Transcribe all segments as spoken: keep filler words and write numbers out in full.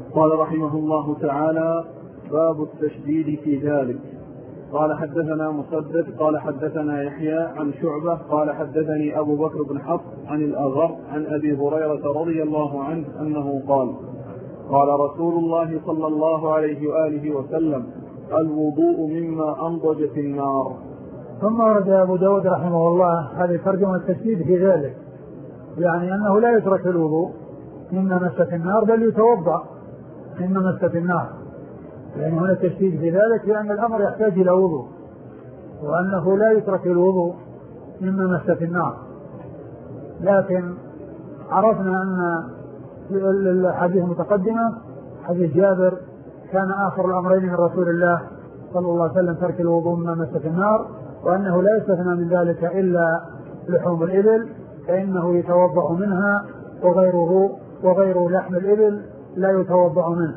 قال رحمه الله تعالى: باب التشديد في ذلك. قال حدثنا مسدد قال حدثنا يحيى عن شعبة قال حدثني أبو بكر بن حفص عن الأغر عن أبي هريرة رضي الله عنه أنه قال: قال رسول الله صلى الله عليه وآله وسلم: الوضوء مما أنضج في النار. ثم ورد أبو داود رحمه الله هذه ترجمة التشديد في ذلك، يعني أنه لا يترك الوضوء مما مست النار بل يتوضأ مما مست النار، يعني هنا التشديد في ذلك لأن الأمر يحتاج إلى وضوء، وأنه لا يترك الوضوء مما مست النار. لكن عرفنا أن الحديث المتقدمة حديث جابر كان آخر الأمرين من رسول الله صلى الله عليه وسلم ترك الوضوء مما مست النار، وأنه لا يستثنى من ذلك إلا لحوم الإبل فإنه يتوضأ منها وغيره وغير لحم الإبل لا يتوضأ منه.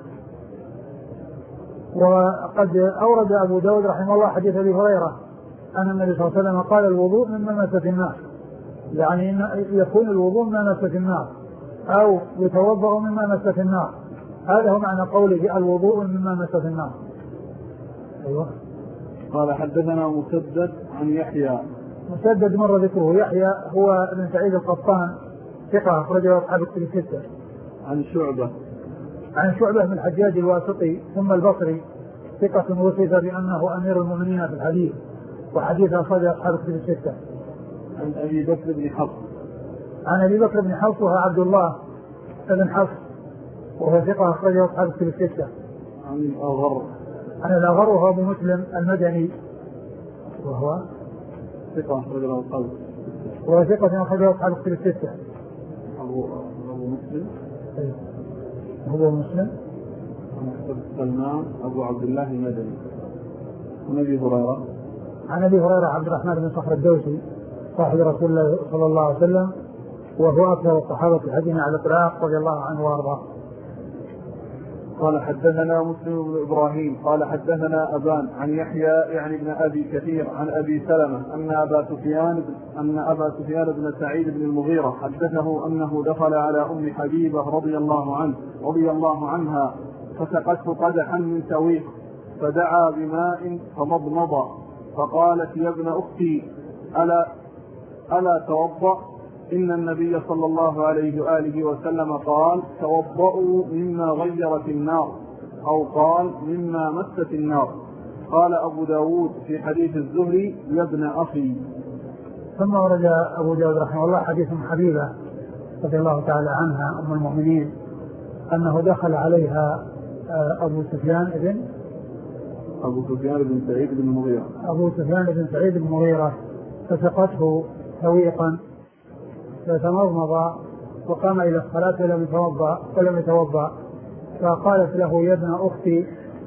وقد أورد أبو داود رحمه الله حديث أبي هريرة أن النبي صلى الله عليه وسلم قال: الوضوء مما مست النار، يعني إن يكون الوضوء مما مست النار أو يتوضأ مما مست النار. هذا هو معنى قوله الوضوء مما مست النار. أيوة. قال حدثنا مسدد عن يحيى. مسدد مر ذكره. يحيى هو ابن سعيد القطان ثقة أخرجه أصحاب الكتب الستة. عن شعبة عن شعبة بن الحجاج الواسطي ثم البصري ثقة وصف بأنه أمير المؤمنين في الحديث، وحديث أخرجه أصحاب الكتب الستة. عن أبي بكر بن حفص. عن أبي بكر بن حفص وهو عبد الله بن حفص وهو ثقة أخرجه أصحاب الكتب الستة. عن الأغر. عن الأغر وهو أبو مسلم المدني وهو ثقة أخرجه أصحاب وهو ثقة أخرجه أصحاب الكتب الستة. أبو أبو مسلم. أيه. هو مسلم. سلمان أبو عبد الله المدني. عن أبي هريرة. عن أبي هريرة عبد الرحمن بن صخر الدوسي صاحب رسول الله صلى الله عليه وسلم وهو أكثر الصحابة حديثا على الإطلاق رضي الله عنه وأرضاه. قال حدثنا مسلم بن إبراهيم قال حدثنا أبان عن يحيى يعني ابن أبي كثير عن أبي سلمة أن أبا سفيان أن أبا سفيان بن سعيد بن المغيرة حدثه أنه دخل على أم حبيبة رضي الله عنه رضي الله عنها فسقته قدحا من سويق فدعا بماء فمضمض فقالت: يا ابن أختي ألا ألا توضأ؟ إن النبي صلى الله عليه وآله وسلم قال: توضأوا مما غيرت النار، أو قال: مما مست النار. قال أبو داود في حديث الزهري: يا ابن أخي. ثم ورد أبو داود رحمه الله حديث حبيبة رضي الله تعالى عنها أم المؤمنين أنه دخل عليها أبو سفيان ابن أبو سفيان بن سعيد بن المغيرة أبو سفيان بن سعيد بن المغيرة فسقته سويقا فتمضمض وقام إلى الصلاة ولم يتوضأ ولم يتوضأ فقالت له: يا ابن أختي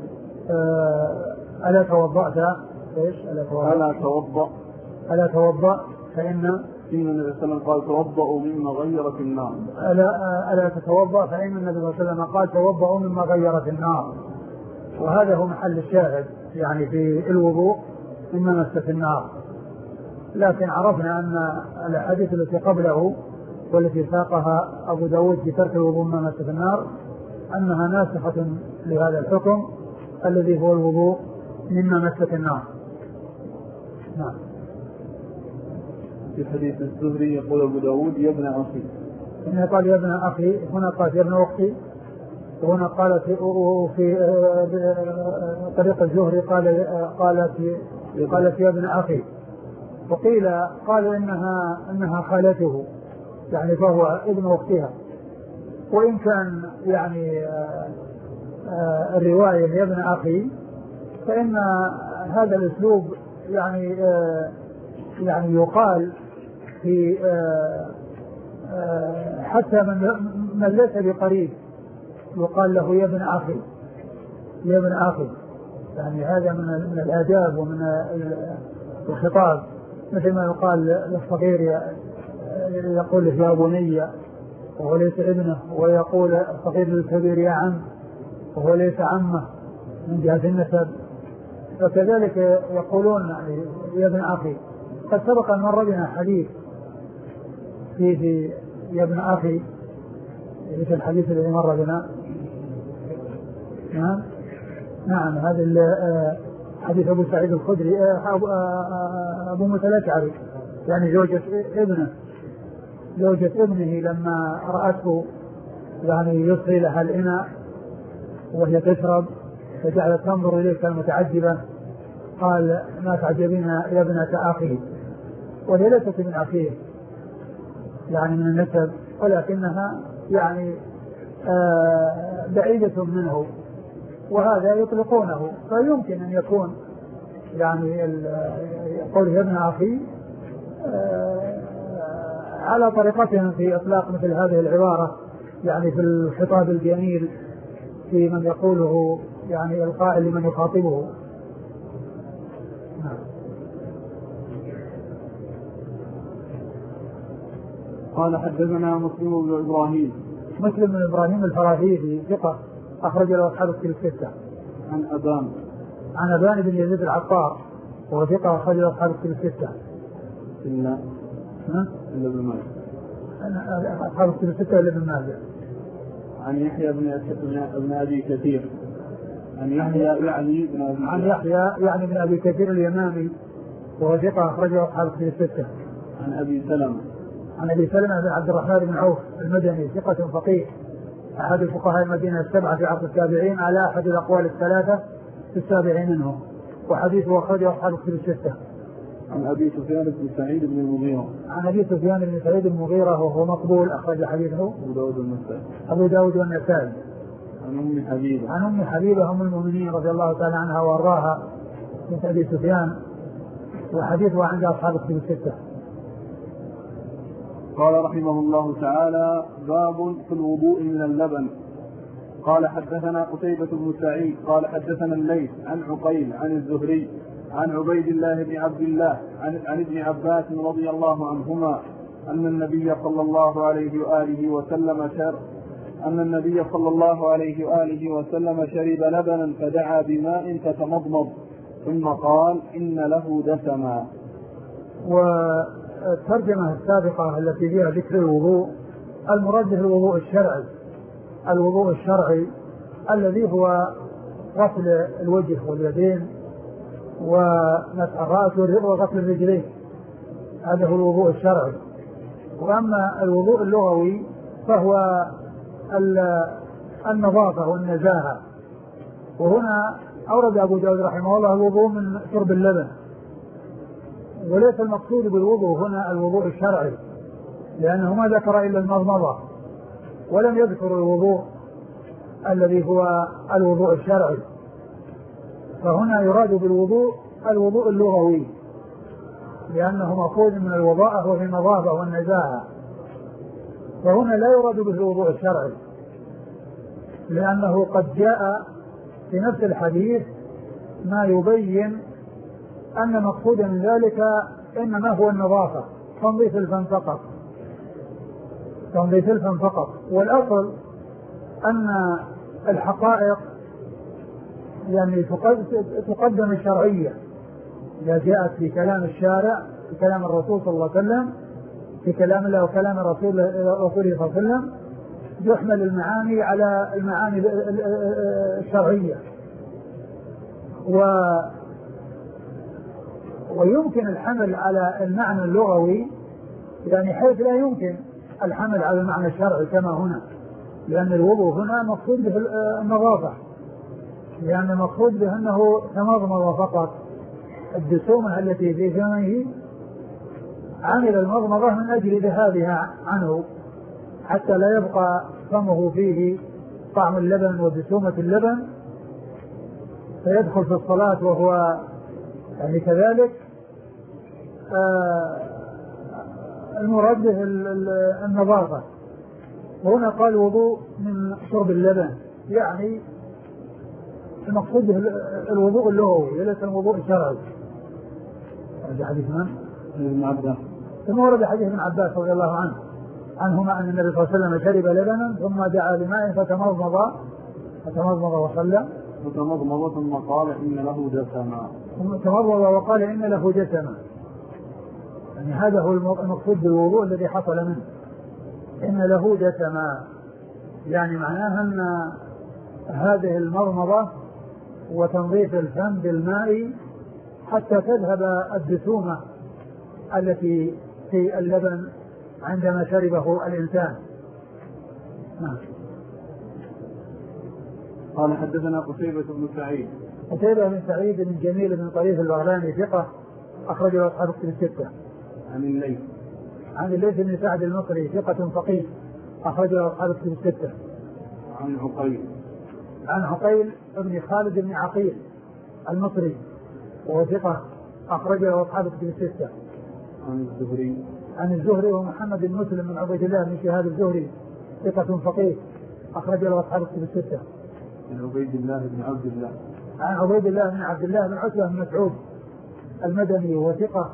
ألا توضأت؟ إيش ألا توضأ؟ ألا توضأ ألا توضأ فإن إن النبي صلى الله عليه وسلم قال: توضأوا مما غيرت النار. ألا ألا تتوضأ فإن النبي صلى الله عليه وسلم قال: توضأوا مما غيرت النار. وهذا هو محل الشاهد يعني في الوضوء مما مست النار. لكن عرفنا أن الحديث التي قبله والتي ساقها أبو داود في ترك الوضوء مما مست النار أنها ناسخة لهذا الحكم الذي هو الوضوء مما مست النار. نعم. في حديث الزهري يقول أبو داود: يا ابن أخي. هنا قال: يا ابن أخي، هنا قال: يا ابن أختي، وهنا قالت في طريق الزهري قال قالت قالت يا ابن أخي. وقيل قالوا إنها إنها خالته يعني فهو ابن أختها. وإن كان يعني الرواية يا ابن أخي فإن هذا الأسلوب يعني يعني يقال في حتى من من ليس بقريب يقال له: يا ابن أخي، يا ابن أخي. يعني هذا من من الآداب ومن الخطاب، مثل ما يقال للصغير يقول يا بني وهو ليس ابنه، ويقول الصغير للكبير يا عم وهو ليس عمه من جهة النسب. فكذلك يقولون يعني يا ابن أخي. قد سبق أن مر بنا حديث فيه يا ابن أخي، مثل الحديث الذي مر بنا نعم نعم هذا حديث أبو سعيد الخدري أبو موسى الأشعري يعني زوجة ابنه زوجة ابنه لما رأته يعني يصغي لها الإناء وهي تشرب فجعلت تنظر إليه كالمتعجبة قال ما تعجبين يا ابنة أخي وهي ليست من أخيه يعني من النسب ولكنها يعني آه بعيدة منه وهذا يطلقونه فيمكن أن يكون يعني يقول يا ابن أخي آه على طريقتهم في إطلاق مثل هذه العبارة يعني في الخطاب الجميل في من يقوله يعني القائل لمن يخاطبه. قال حدثنا مسلم بن إبراهيم مسلم بن إبراهيم الفراهيدي ثقة أخرج له أصحاب الكتب الستة. عن أبان عن أبان بن يزيد العطار وهو ثقة أخرج له أصحاب الكتب الستة. إلا إلا ابن ماجه أصحاب الكتب الستة إلا ابن ماجه. عن يحيى بن ابن أبي كثير عن يحيى يعني بن أبي عن يحيى يعني بن أبي كثير اليمامي وهو ثقة أخرج له أصحاب الكتب الستة. عن أبي سلمة عن أبي سلمة بن عبد الرحمن بن عوف المدني ثقة فقيه أحد الفقهاء المدينة السبعة في عصر التابعين على أحد الأقوال الثلاثة في السابعين منهم وحديثه أخرجه أصحاب الكتب الستة. عن أبي سفيان بن سعيد بن المغيرة عن أبي سفيان بن سعيد بن المغيرة وهو مقبول أخرج حديثه أبو داود والنسائي أبو داود والنسائي. عن أم حبيبة عن أم حبيبة أم المؤمنين رضي الله تعالى عنها وأرضاها بنت أبي سفيان وحديثه عند أصحاب الكتب الستة. قال رحمه الله تعالى باب في الوضوء من اللبن. قال حدثنا قتيبة بن سعيد قال حدثنا الليث عن عقيل عن الزهري عن عبيد الله بن عبد الله عن, عن ابن عباس رضي الله عنهما أن النبي صلى الله عليه وآله وسلم شرب أن النبي صلى الله عليه وآله وسلم شرب لبنا فدعا بماء فتمضمض ثم قال إن له دسما. والترجمة السابقة التي فيها ذكر الوضوء المراد به الوضوء الشرعي الوضوء الشرعي الذي هو غسل الوجه واليدين ومسح الرأس وغسل الرجلين هذا هو الوضوء الشرعي. وأما الوضوء اللغوي فهو النظافة والنزاهة. وهنا أورد أبو داود رحمه الله الوضوء من شرب اللبن وليس المقصود بالوضوء هنا الوضوء الشرعي لأنه ما ذكر إلا المضمضة ولم يذكر الوضوء الذي هو الوضوء الشرعي. فهنا يراد بالوضوء الوضوء اللغوي لأنه مأخوذ من الوضاءة وهي النظافة والنزاهة. فهنا لا يراد به الوضوء الشرعي لأنه قد جاء في نفس الحديث ما يبين أن مقصود من ذلك إنما هو النظافة تنظيف الفم فقط تنظيف الفم فقط. والأصل أن الحقائق يعني تقدم الشرعية إذا جاءت في كلام الشارع في كلام الرسول صلى الله عليه وسلم في كلام الله وكلام الرسول رسوله صلى الله عليه وسلم يحمل المعاني على المعاني الشرعية و ويمكن الحمل على المعنى اللغوي يعني حيث لا يمكن الحمل على المعنى الشرعي كما هنا لأن الوضوء هنا مقصود به النظافة لأن المقصود به أنه تمضمض فقط الدسومة التي في فمه عمل المضمضة من أجل ذهابها عنه حتى لا يبقى فمه فيه طعم اللبن ودسومة اللبن فيدخل في الصلاة وهو يعني كذلك آه المراد به النظافة. وهنا قال وضوء من شرب اللبن يعني المقصود به الوضوء اللغوي وليس الوضوء الشرعي. هذا حديث من؟ ابن عباس. ثم ورد حديث ابن عباس رضي الله عنه عنهما أن النبي صلى الله عليه وسلم شرب لبنا ثم دعا بماء فتمضمض فتمضمض وصلى فتمضمض ثم قال إن له دسما ثم تمضمض وقال إن له دسما. يعني هذا هو المقصود بالوضوء الذي حصل منه إن له دسما يعني معناها أن هذه المضمضة وتنظيف الفم بالماء حتى تذهب الدسومة التي في اللبن عندما شربه الإنسان. نعم. قال حدثنا قتيبة بن سعيد. قتيبة بن سعيد بن جميل بن طريف البغلاني ثقة أخرج له أصحاب الكتب الستة. عن الليث. عن الليث بن سعد المصري ثقة فقيه أخرج له أصحاب الكتب الستة. عن عقيل. عن عقيل بن خالد بن عقيل المصري وهو ثقة أخرج له أصحاب الكتب الستة. عن الزهري. عن الزهري ومحمد بن مسلم بن عبيد الله بن شهاب الزهري ثقة فقيه أخرج له أصحاب الكتب الستة. عن عبيد الله بن عبد الله. عن عبيد الله بن عبد الله بن عتبة بن مسعود المدني وهو ثقة.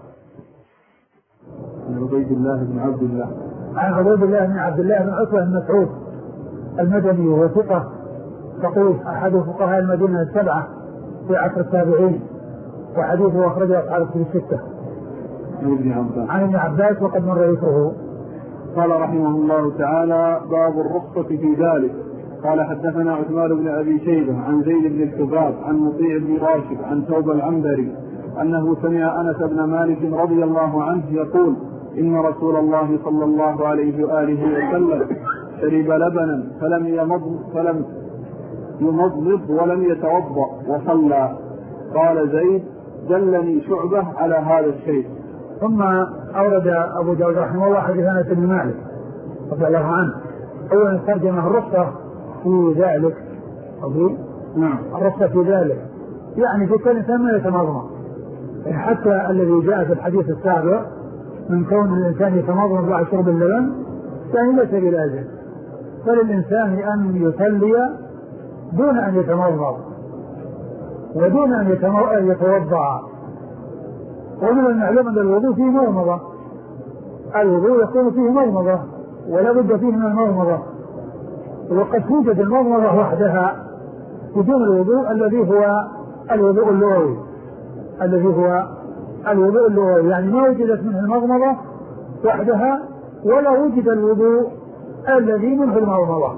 عن عبيد الله بن عبد الله. عن عبيد الله بن عبد الله بن عتبة بن مسعود المدني وهو ثقة فقيه أحد فقهاء المدينة السبعة في عصر التابعين وحديثه أخرجه أصحاب الكتب الستة. عن ابن عباس. عن ابن عباس وقد مر ذكره. قال رحمه الله تعالى: باب الرخصة في ذلك. قال حدثنا عثمان بن أبي شيبة عن زيد بن الحباب عن مطيع بن راشد عن ثوب العنبري أنه سمع أنس بن مالك رضي الله عنه يقول: إن رسول الله صلى الله عليه وآله وسلم شرب لبنا فلم يمض فلم يمضمض ولم يتوضأ وصلى. قال زيد: دلني شعبة على هذا الشيء. ثم أورد أبو داود رحمه الله حديث أنس بن مالك رضي الله عنه. أولا ترجمه الرخصة في ذلك. أقول نعم. الرخصة في ذلك يعني في كل إنسان ما يتمضمض، حتى الذي جاء في الحديث السابق من كون الإنسان يتمضمض بعد شرب اللبن يعني ليس بلازم، فللإنسان أن يصلي دون أن يتمضمض ودون أن يتوضأ. ومن المعلوم أن الوضوء فيه مضمضة، الوضوء يكون فيه مضمضة ولا بد فيه من المضمضة، وقد توجد المضمضة وحدها بدون الوضوء الذي هو الوضوء اللغوي الذي هو الوضوء اللغوي يعني ما وجدت منه المضمضة وحدها ولا وجد الوضوء الذي منه المضمضة.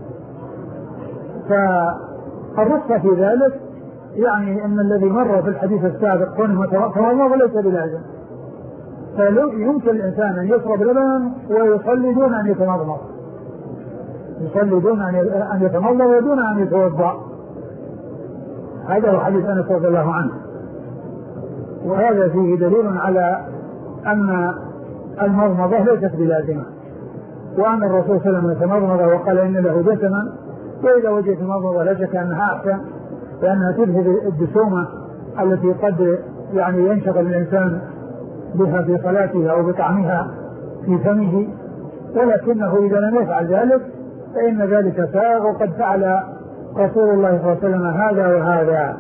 فالرخصة في ذلك يعني أن الذي مر في الحديث السابق كونه تمضمض ليس بلازم، فلو يمكن الإنسان أن يشرب لبنا ويصلي دون أن يتمضمض، يصلي دون أن يتمضمض ودون أن يتوضأ. هذا هو حديث أنس رضي الله عنه، وهذا فيه دليل على أن المضمضة ليست بلازمة، وأن الرسول صلى الله عليه وسلم يتمضمض وقال إن له دسما، وإذا وجدت المضمضة لا شك أنها أحسن لأنها تذهب الدسومة التي قد يعني ينشغل الإنسان بها في صلاته أو بطعمها في فمه، ولكنه إذا لم يفعل ذلك فإن ذلك ساغ، وقد فعل رسول الله صلى الله عليه وسلم هذا وهذا.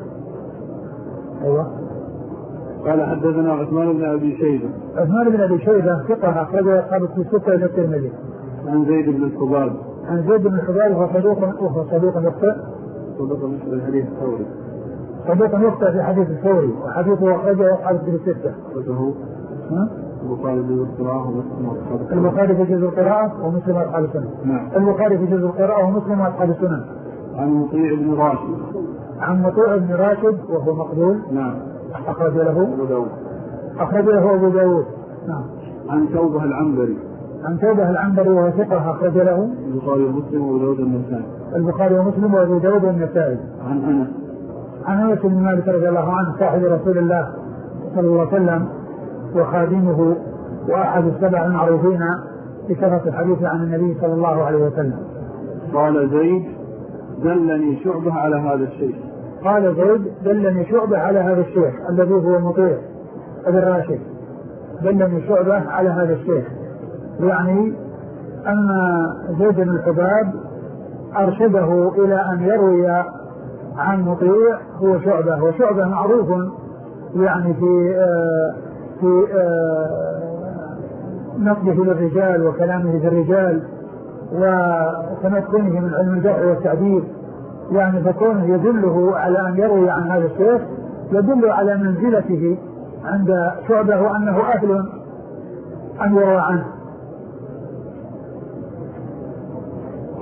أيوة. قال حدثنا عثمان بن أبي شيبة. عثمان بن أبي شيبة ثقة أخرجه أصحاب الكتب الستة إلى الترمذي. عن زيد بن الحباب. عن زيد بن الحباب وهو صدوق وهو صدوق يخطئ. صدوق يخطئ في حديث الثوري. صدوق يخطئ في حديث الثوري وحديثه أخرجه أصحاب الكتب الستة. وله البخاري في جزء القراءة ومسلم وأصحاب السنن. البخاري في جزء القراءة ومسلم وأصحاب السنن. نعم. البخاري في جزء القراءة ومسلم وأصحاب السنن. عن مطيع بن راشد. عن مطيع بن راشد وهو مقبول. نعم. أخرج له أبو داود. أخرج له أبو داود. نعم. عن ثوبه العنبري. عن ثوبه العنبري وهو ثقة أخرج له البخاري ومسلم وأبو داود النسائي. البخاري ومسلم وأبو داود النسائي. عن أنس. عن أنس بن مالك رضي الله عنه صاحب رسول الله صلى الله عليه وسلم وخادمه وأحد السبع المعروفين بكثرة الحديث عن النبي صلى الله عليه وسلم. قال زيد: دلني شعبة على هذا الشيء. قال زيد: دلني شعبة على هذا الشيخ الذي هو مطيع ابن راشد، دلني شعبة على هذا الشيخ، يعني أن زيد بن الحباب أرشده إلى أن يروي عن مطيع هو شعبة، وشعبة معروف يعني في آه في آه نقده للرجال وكلامه في الرجال وتمكنه من علم الجرح والتعديل، يعني فكونه يدله على أن يروي عن هذا الشيخ يدل على منزلته عند شعبة وأنه أهل أن يروى عنه.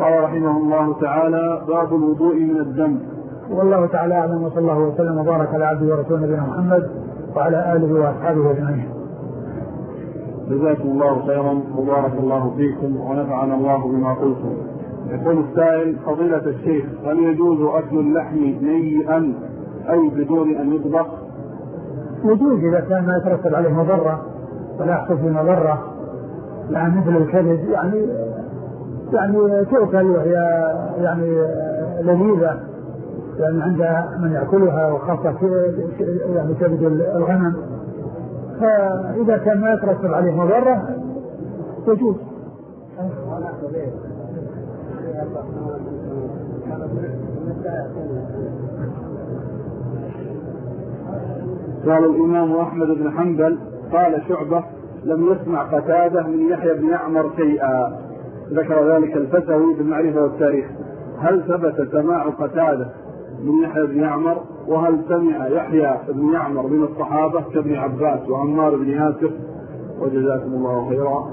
قال رحمه الله تعالى: باب الوضوء من الدم. والله تعالى أعلم، وصلى الله وسلم وبارك على عبده ورسوله نبينا محمد وعلى آله وأصحابه أجمعين. جزاكم الله خيرا وبارك الله فيكم ونفعنا الله بما قلتم. يقول السائل: فضيلة الشيخ، هل يجوز أكل اللحم نيئا أي بدون أن يطبخ؟ يجوز إذا كان ما يترتب عليه مضرة ولا يحصل فيه مضرة، يعني مثل الكبد يعني يعني تؤكل وهي يعني لذيذة يعني عند من يأكلها، وخاصة يعني كبد الغنم، فإذا كان ما يترتب عليه مضرة يجوز. قال الإمام أحمد بن حنبل قال شعبة: لم يسمع قتادة من يحيى بن يعمر شيئا. ذكر ذلك الفتوي بالمعرفة والتاريخ. هل ثبت سماع قتادة من يحيى بن يعمر؟ وهل سمع يحيى بن يعمر من الصحابة كابن عباس وعمار بن ياسر؟ وجزاكم الله خيرا.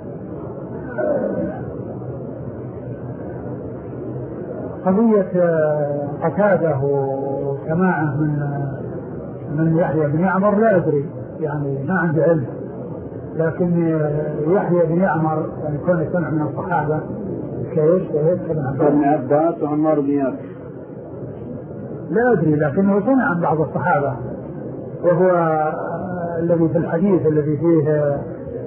قضية قتادة وسماعه من من يحيى بن يعمر لا أدري، يعني ما عندي علم، لكن يحيى بن يعمر يعني كان سمع من الصحابة كيف كابن عباس وعمار بن ياسر لا أدري، لكنه سمع عن بعض الصحابة، وهو الذي في الحديث الذي فيه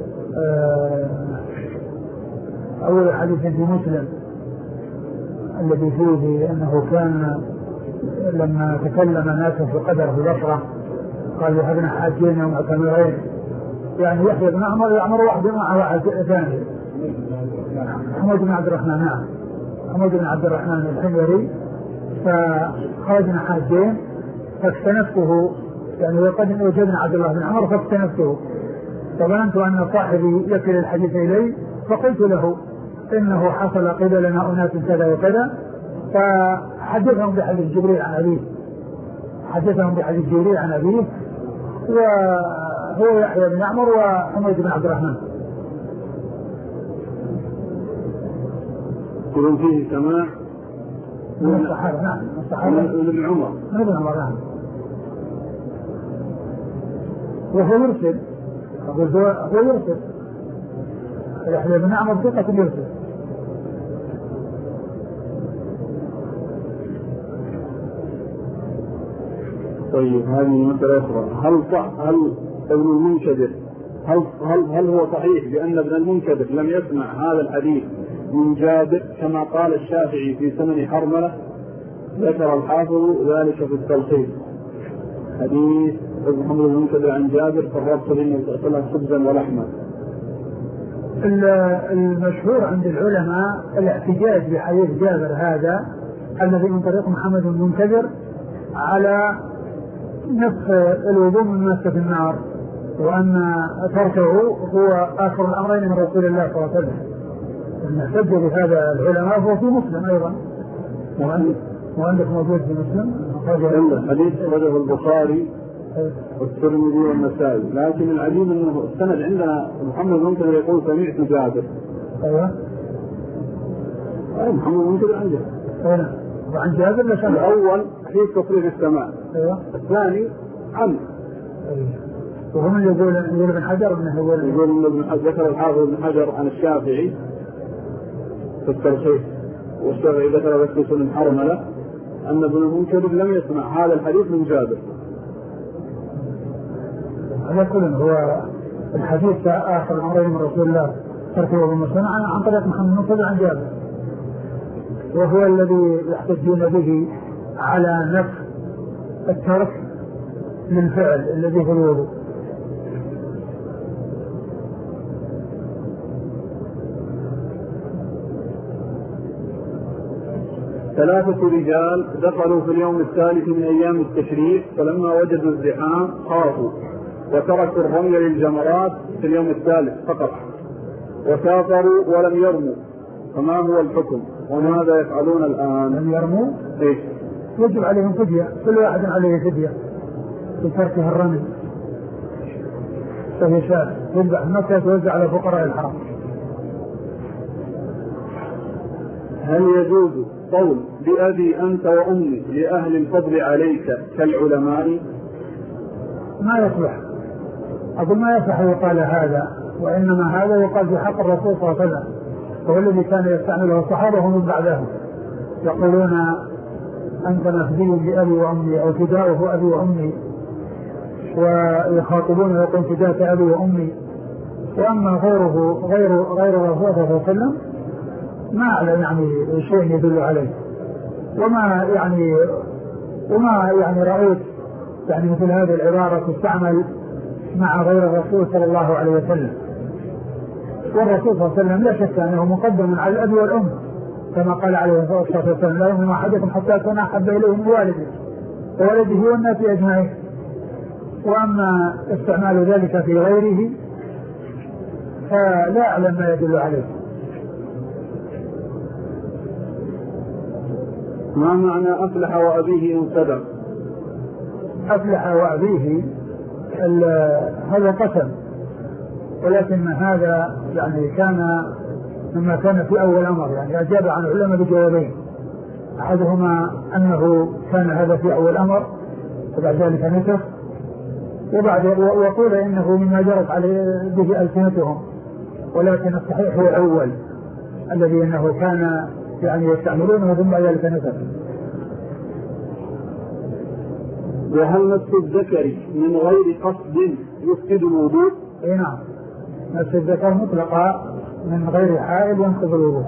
أول حديث في مسلم الذي فيه أنه كان لما تكلم ناس في قدر في البصرة قال: ذهبنا حاجين ومعتمرين. يعني يحيى بن عمر يعمر واحد مع واحد ثاني، حمود بن عبد الرحمن نعم حمود بن عبد الرحمن الحميري، فخرجنا حاجين فاكتنفته، يعني وقد وجدنا عبد الله بن عمر فاكتنفته، فظننت أن صاحبي يكل الحديث إلي، فقلت له إنه حصل قبلنا أناس كذا وكذا، فحدثهم بحديث جبريل عن أبيه حدثهم بحديث جبريل عن أبيه وهو يحيى بن عمر وحميد بن عبد الرحمن. يقولون فيه سماع من الصحابة نعم من الصحابة من ابن عمر من ابن عمر نعم، وهو يرسل هو يرسل يحيى بن عمر ثقة يرسل. طيب هذه مسألة أخرى. هل صح هل ابن المنكدر هل هل هل هو صحيح بأن ابن المنكدر لم يسمع هذا الحديث من جابر كما قال الشافعي في سنن حرملة؟ ذكر الحافظ ذلك في التلخيص. حديث ابن محمد المنكدر عن جابر فربط بين خبزا ولحما. المشهور عند العلماء الاحتجاج بحديث جابر هذا الذي من طريق محمد بن المنكدر على نفس الوضوء من مسة النار، وأن تركه هو آخر الأمرين من رسول الله صلى الله عليه وسلم. نحتج بهذا العلماء هو في مسلم أيضا، وعندك موجود في مسلم حديث رجل البخاري والترمذي والنسائي، لكن العجيب أنه السند عندنا محمد المنكدر يقول سمعت جابر. أيوة أي محمد المنكدر عنده أيوة وعن جابر لسمع. الأول في تصريف السماع. أيوة الثاني عن أيوة. وهم يقول يقول ابن حجر ابن يقول يقول ابن حجر ذكر الحافظ ابن حجر عن الشافعي في التلخيص، والشافعي ذكر في سنن حرملة أن ابن المنكدر لم يسمع هذا الحديث من جابر. على كل هو الحديث آخر الأمرين من رسول الله تركه بالمسلم عن طريق محمد المنكدر عن جابر، وهو الذي يحتجون به على نفس الترك للفعل الذي هو الوضوء. ثلاثة رجال دخلوا في اليوم الثالث من أيام التشريق، فلما وجدوا الزحام خافوا وتركوا الرمي للجمرات في اليوم الثالث فقط، وسافروا ولم يرموا، فما هو الحكم وماذا يفعلون الآن؟ لم يرموا؟ إيش؟ يجب عليهم فدية، كل واحد عليه فدية في تركه الرمي، فهي شاة يذبح مكة توزع على فقراء الحرم. هل يجوز قول بأبي أنت وأمي لأهل الفضل عليك كالعلماء؟ ما يصلح، أقول ما يصلح يقال هذا، وإنما هذا يقال في حق الرسول صلى الله عليه وسلم، وهو الذي كان يستعمله الصحابة ومن بعدهم، يقولون أنت مفدي بأبي وأمي أو فداؤه أبي وأمي، ويخاطبون ويقول فداك أبي وأمي. وأما غيره غير غير الرسول صلى الله عليه وسلم ما أعلم يعني شيء يدل عليه، وما يعني وما يعني رأيت يعني مثل هذه العبارة تستعمل مع غير الرسول صلى الله عليه وسلم. والرسول صلى الله عليه وسلم لا شك أنه مقدم على الأب والأم، كما قال عليه الصلاة والسلام لا يؤمن أحدكم حتى يكون أحب إليه من والده وولده والناس أجمعين. وأما استعمال ذلك في غيره فلا أعلم ما يدل عليه. ما معنى أفلح وأبيه إن صدق؟ أفلح وأبيه هذا قسم، ولكن هذا يعني كان مما كان في أول أمر، يعني أجاب عن العلماء بجوابين، أحدهما أنه كان هذا في أول أمر وبعد ذلك نسخ، وبعد وقول إنه مما جرت عليه به ألسنتهم، ولكن الصحيح هو الأول الذي أنه كان يعني يستعملونه ثم بعد ذلك نسخ. وهل مس الذكر من غير قصد يفسد الوضوء؟ اي نعم، مس الذكر مطلقا من غير حائل ينقض الوضوء.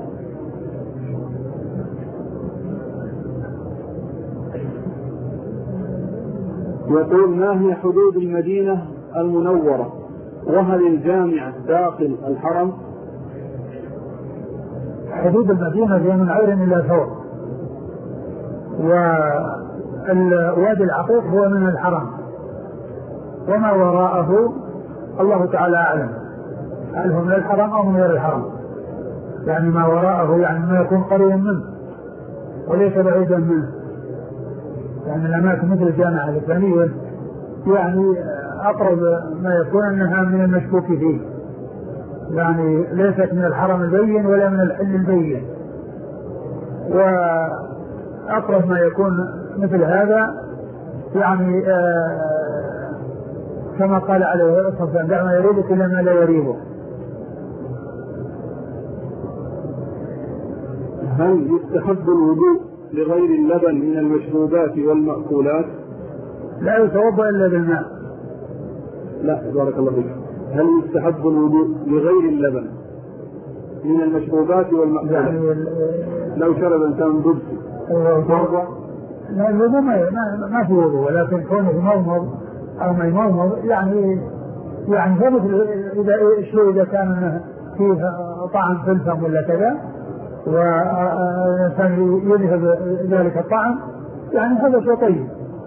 يقول ما هي حدود المدينة المنورة، وهل الجامع داخل الحرم؟ حدود المدينة هي من عير إلى ثور، والوادي العقيق هو من الحرم، وما وراءه الله تعالى أعلم، هل هم من الحرم أو من غير الحرم، يعني ما وراءه يعني ما يكون قريبا منه وليس بعيدا منه، يعني الأماكن مثل الجامعة الإسلامية يعني أقرب ما يكون أنها من المشكوك فيه، يعني ليست من الحرم البين ولا من الحل البين، وأقرب ما يكون مثل هذا يعني آه كما قال عليه الصلاة والسلام دع ما يريبك إلى ما لا يريبك. هل يستحب الوضوء لغير اللبن من المشروبات والمأكولات؟ لا يتوضأ إلا بالماء. لا بارك الله فيك. هل يستحب الوضوء لغير اللبن من المشروبات والمأكولات؟ يعني لو شرب إنسان دبس لا الوضوء ما, ما في وضوء، ولكن كونه يمضمض أو ما يمضمض يعني يعني مثل إذا الشيء إذا كان فيه طعم في الفم ولا كذا والإنسان يذهب ذلك الطعم يعني هذا شيء طيب.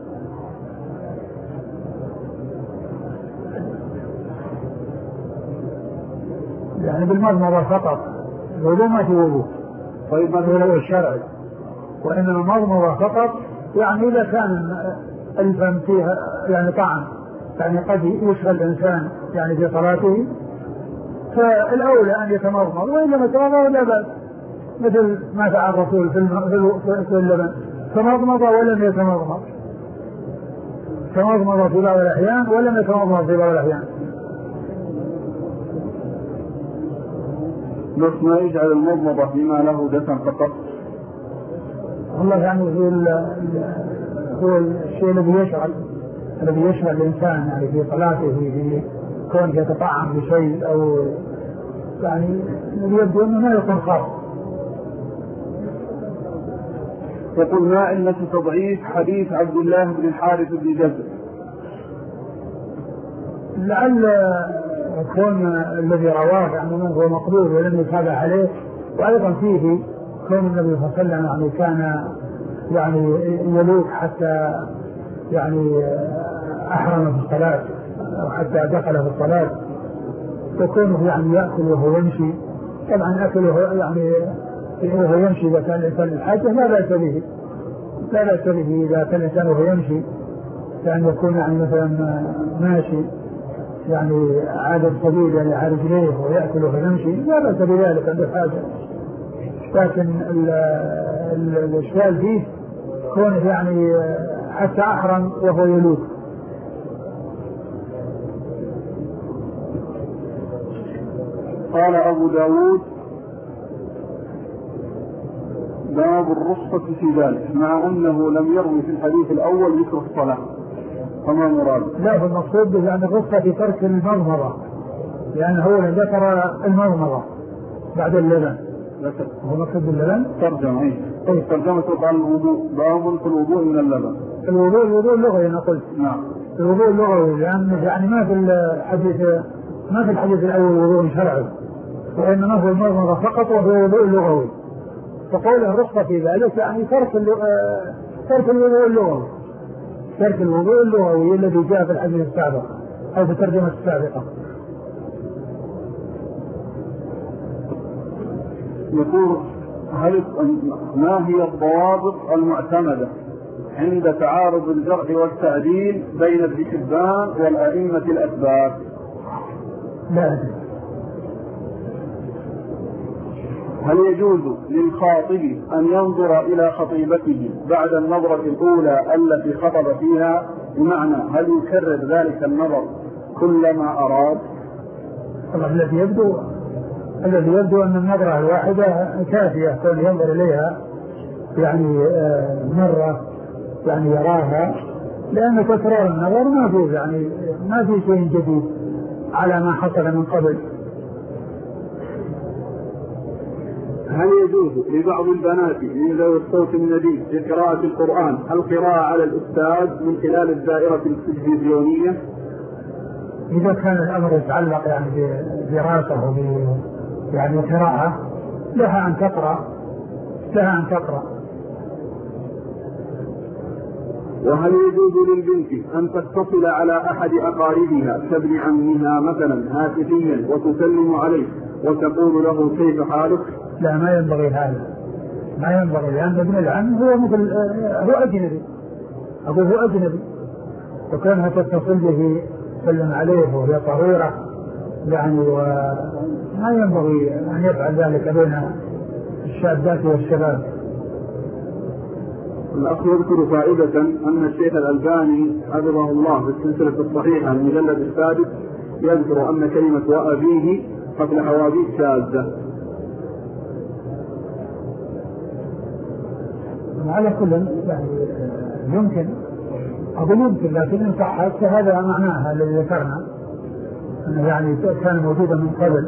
يعني بالمضمضة فقط الوضوء ما في وضوء. طيب ما هو الشرعي، وإنما المضمضة فقط يعني إذا كان الفم فيها يعني طعم يعني قد يشغل الإنسان يعني في صلاته فالأولى أن يتمضمض، وإن لم يتمضمض لا بأس، مثل ما فعل الرسول في اللبن تمضمض ولم يتمضمض، تمضمض في بعض الأحيان ولم يتمضمض في بعض الأحيان. بس ما يجعل المضمضة بما له دسم فقط. والله يعني هو الشيء الذي يشغل الذي يشغل الإنسان يعني في صلاته في كون يتطعم بشيء أو يعني يبدو أنه ما يكون خاص. يقول ما علة تضعيف حديث عبد الله بن الحارث بن جزء؟ لعل يكون الذي رواه يعني هو مقبول ولم يتابع عليه، وأيضا فيه كون النبي صلى الله عليه وسلم يعني كان يعني يلوك حتى يعني أحرم في الصلاة أو حتى دخل في الصلاة، وكونه يعني يأكل وهو يمشي، طبعا أكله يعني وهو يمشي إذا كان الإنسان الحاجة لا بأس به، لا بأس به إذا كان الإنسان وهو يمشي، يعني يكون يعني مثلا ماشي يعني عادة سبيل يعني على رجليه ويأكل وهو يمشي لا بأس بذلك عند الحاجة. لكن الإشكال فيه كونه يعني حتى أحرم وهو يلوث. قال أبو داود باب الرخصة في ذلك، مع أنه لم يروي في الحديث الأول ذكر الصلاة، فما مراد؟ لا، في المقصود به يعني الرخصة في ترك المضمضة، لأن هو ذكر المضمضة بعد اللبن. هو مقصود باللبن ترجمة ايه؟ ايه ترجمة قال الوضوء، باب في الوضوء من اللبن. الوضوء الوضوء اللغوي أنا قلت. نعم. الوضوء اللغوي، لأن يعني ما في الحديث ما في الحديث الأول وضوء شرعي، وإنما هو المضمضة فقط وهو وضوء لغوي. فقول الرخصة في ذلك يعني ترك ترك الوضوء اللغوي، ترك الوضوء اللغوي الذي جاء في الحديث السابق أو في الترجمة السابقة. يقول هل ما هي الضوابط المعتمدة عند تعارض الجرح والتعديل بين ابن حبان والأئمة الأثبات؟ لا أدري. هل يجوز للخاطب أن ينظر إلى خطيبته بعد النظرة الأولى التي خطب فيها؟ بمعنى هل يكرر ذلك النظر كلما أراد؟ الذي يبدو الذي يبدو أن النظرة الواحدة كافية، كون ينظر إليها يعني مرة يعني يراها، لأن تكرار النظر ما فيه يعني ما فيه شيء جديد على ما حصل من قبل. هل يجوز لبعض البنات من ذوي الصوت الندي في قراءة القرآن القراءة على الأستاذ من خلال الدائرة التلفزيونية؟ إذا كان الأمر يتعلق يعني بدراسة وب يعني قراءة، لها أن تقرأ لها أن تقرأ. وهل يجوز للبنت أن تتصل على أحد أقاربها كابن عمها مثلا هاتفيا وتسلم عليه وتقول له كيف حالك؟ لا، ما ينبغي هذا، ما ينبغي، لأن ابن العم هو مثل هو أجنبي، أقول هو أجنبي، وكانها تتصل به تسلم عليه وهي طهيرة يعني، وما ينبغي أن يفعل ذلك بين الشابات والشباب. الأخ يذكر فائدة أن الشيخ الألباني حفظه الله في السلسلة الصحيحة المجلد السادس يذكر أن كلمة وأبيه قبل حواديث شاذة. على كل يعني يمكن أقول يمكن، لكن إن صحت هذا معناها الذي ذكرنا أنه يعني كان موجودا من قبل.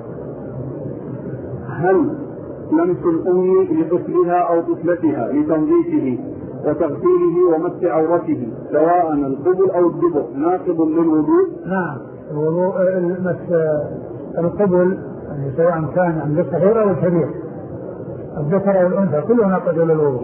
هل لمس الأم لطفلها أو طفلتها لتنظيفه وتغسيله ومس عورته سواء القبل أو الدبر ناقض للوضوء؟ نعم، الوضوء مس القبل يعني سواء كان عند الصغير أو الكبير، الذكر أو الأنثى كله ناقض للوضوء.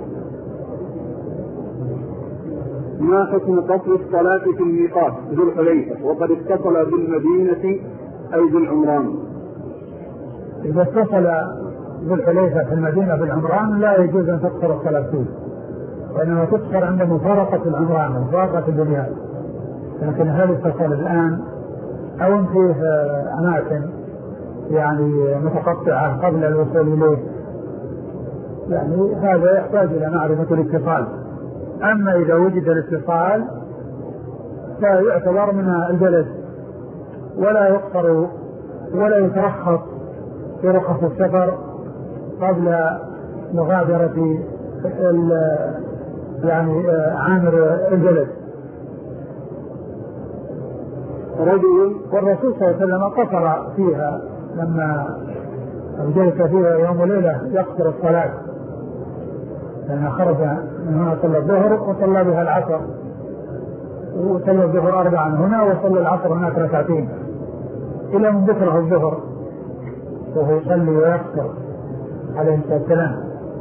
ما حكم قصر الصلاة في الميقات ذو الحليفة وقد اتصل بالمدينة أي بالعمران؟ إذا اتصل ذو الحليفة في المدينة بالعمران لا يجوز أن تقصر الصلاة فيه، وإنما تقصر عند مفارقة العمران ومفارقة البنيان. لكن هل اتصل الآن أو فيه أماكن يعني متقطعة قبل الوصول إليه، يعني هذا يحتاج إلى معرفة الاتصال. أما إذا وجد الاتصال فيعتبر من البلد ولا يقصر ولا يترخص في رخص السفر قبل مغادرة يعني عامر البلد. رجل والرسول صلى الله عليه وسلم قصر فيها لما جلس فيها يوم وليلة يقصر الصلاة، لأنه خرج من هنا صلى الظهر وصلى بها العصر، وصلى الظهر أربعا هنا وصلى العصر هناك ركعتين إلى من ذكره الظهر وهو يصلي ويقصر عليه الصلاة والسلام.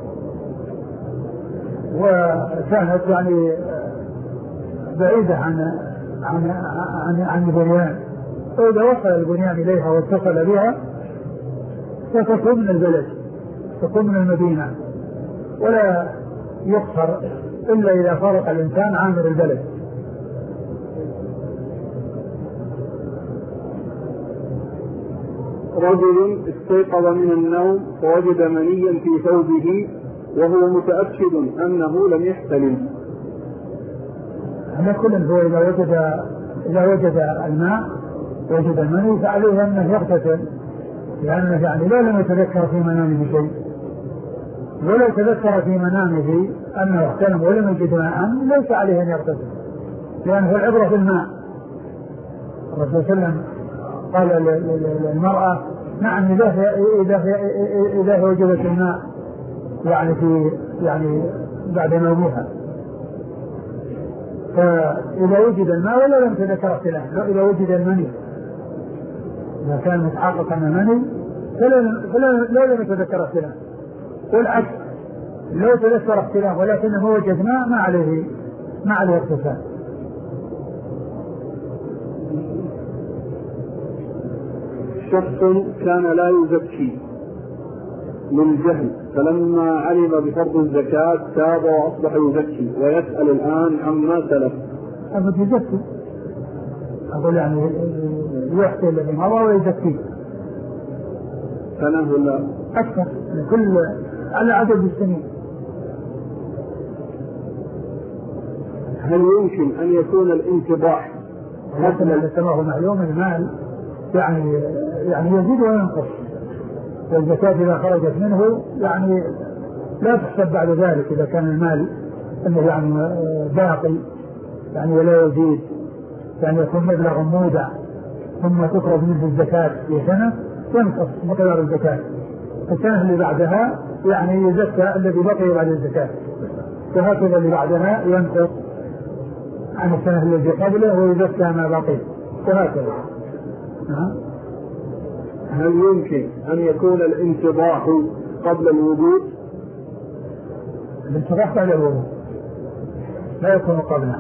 وكانت يعني بعيدة عن عن عن, عن البنيان، فإذا وصل البنيان إليها واتصل بها فتكون من البلد، تكون من المدينة، ولا يقصر إلا إذا فارق الإنسان عامر البلد. رجل استيقظ من النوم فوجد منيا في ثوبه وهو متأكد أنه لم يحتلم. على كل هو إذا وجد إذا وجد الماء وجد المني فعليه أنه يغتسل، لأنه يعني لا لم يتذكر في منامه شيء، ولو تذكر في منامه أنه احتلم ولم يجد ماء ليس عليه أن يغتسل، لأنه العبرة بالماء. الرسول صلى الله عليه وسلم قال للمرأة نعم إذا إذا إذا وجدت الماء يعني في يعني بعد نومها، فإذا وجد الماء ولا لم تذكر احتلام، إذا وجد المني إذا كان متحققا المني فلا لا لم يتذكر احتلام، والعكس لو تذكر احتلام ولكنه وجد ماء ما عليه ما عليه اغتسال. شخص كان لا يزكي من جهل فلما علم بفرض الزكاة تاب وأصبح يزكي ويسأل الآن عما سلف. أبد يزكي، أقول يعني يحتل الذي مضى ويزكي سنة ولا أكثر كل على عدد السنين. هل يمكن أن يكون الانتباح مثلا كما هو معلوم المال يعني يعني يزيد وينقص، والزكاة إذا خرجت منه يعني لا تحسب بعد ذلك إذا كان المال أنه يعني باقي يعني ولا يزيد، يعني يكون مبلغ مودع ثم تخرج منه الزكاة في سنة ينقص مقدار الزكاة، السنة اللي بعدها يعني يزكى الذي بقي بعد الزكاة، وهكذا اللي بعدها ينقص عن السنة الذي قبله ويزكى ما بقي وهكذا. هل يمكن أن يكون الانتباح قبل الوجود؟ الانتباح قبل الوجود لا يكون قبله،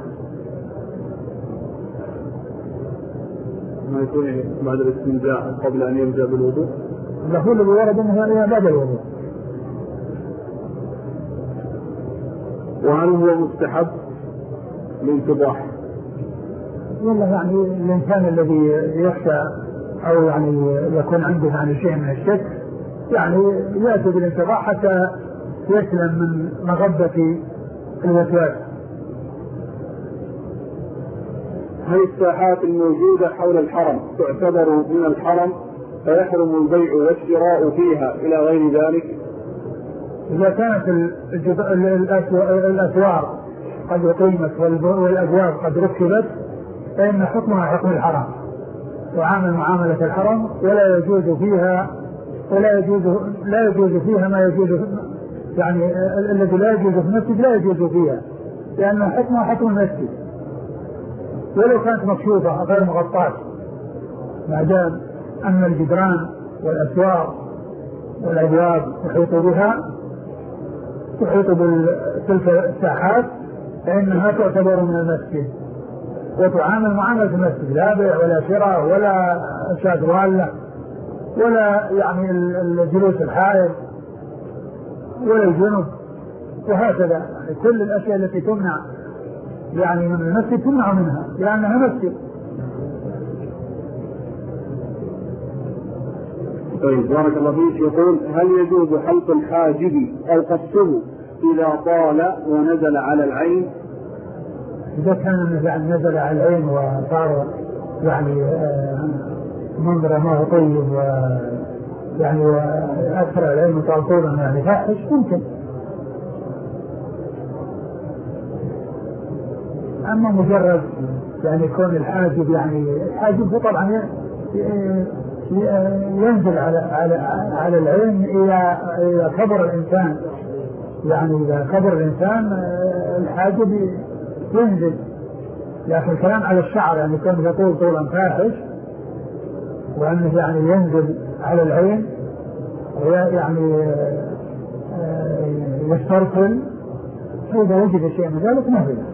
ما يكون بعد الاستنجاء قبل أن يبدأ بالوضوء. الرسول الذي ورد أنه بعد الوضوء. وهل هو مستحب الانتباح؟ والله يعني الإنسان الذي يخشى أو يعني يكون عنده يعني شيء من الشك يعني يأتي بالانتباح حتى يسلم من مغبة الوسواس. هل الساحات الموجودة حول الحرم تعتبر من الحرم فيحرم البيع والشراء فيها إلى غير ذلك؟ إذا كانت الأسوار قد أقيمت والأبواب قد ركبت فإن حكمها حكم الحرم، وعامل معاملة الحرم ولا يجوز فيها ولا يجوز لا يجوز فيها ما يجوز يعني الذي لا يجوز في المسجد لا يجوز فيها، لأن حكمها حكم المسجد ولو كانت مكشوفة غير مغطاة، ما دام أن الجدران والأسوار والأبواب تحيط بها تحيط بتلك الساحات فإنها تعتبر من المسجد وتعامل معاملة المسجد، لا بيع ولا شراء ولا شاد والة ولا يعني الجلوس الحائر ولا الجنوب وهكذا، يعني كل الأشياء التي تمنع يعني من المسجد تمنع منها لأنها مسجد. طيب بارك الله فيك. يقول هل يجوز حلق الحاجب أو قصه إذا طال ونزل على العين؟ إذا كان يعني نزل على العين وصار يعني منظر ما هو طيب ويعني أكثر العين طالطولا يعني فاحش ممكن، أما مجرد يعني يكون الحاجب يعني الحاجب طبعا ينزل على على على العين إذا إذا كبر الإنسان، يعني إذا كبر الإنسان الحاجب ينزل، لكن الكلام على الشعر يعني يكون يطول طولا فاحش وأنه يعني ينزل على العين ويعني يسترسل فإذا وجد شيء من ذلك ما فيه.